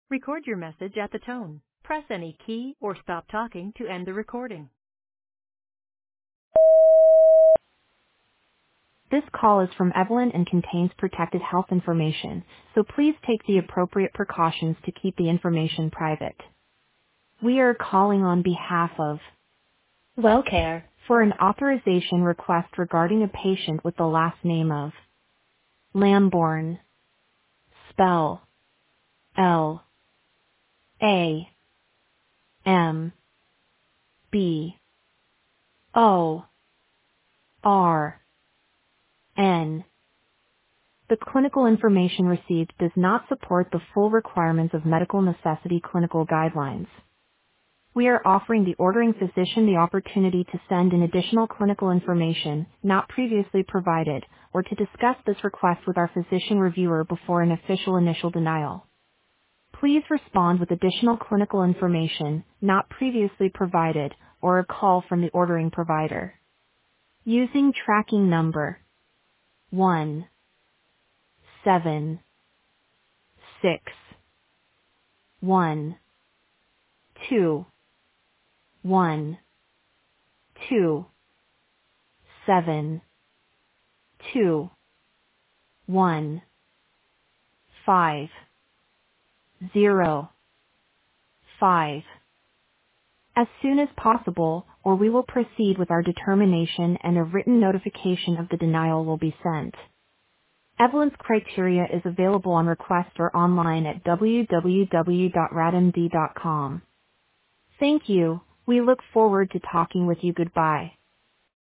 Record your message at the tone. Press any key or stop talking to end the recording. This call is from Evelyn and contains protected health information, so please take the appropriate precautions to keep the information private. We are calling on behalf of WellCare for an authorization request regarding a patient with the last name of Lambourne. Spell Lambourn. The clinical information received does not support the full requirements of medical necessity clinical guidelines. We are offering the ordering physician the opportunity to send in additional clinical information not previously provided or to discuss this request with our physician reviewer before an official initial denial. Please respond with additional clinical information not previously provided or a call from the ordering provider. Using tracking number 171272121272505 as soon as possible, or we will proceed with our determination and a written notification of the denial will be sent. Evelyn's criteria is available on request or online at www.radmd.com. Thank you. We look forward to talking with you. Goodbye.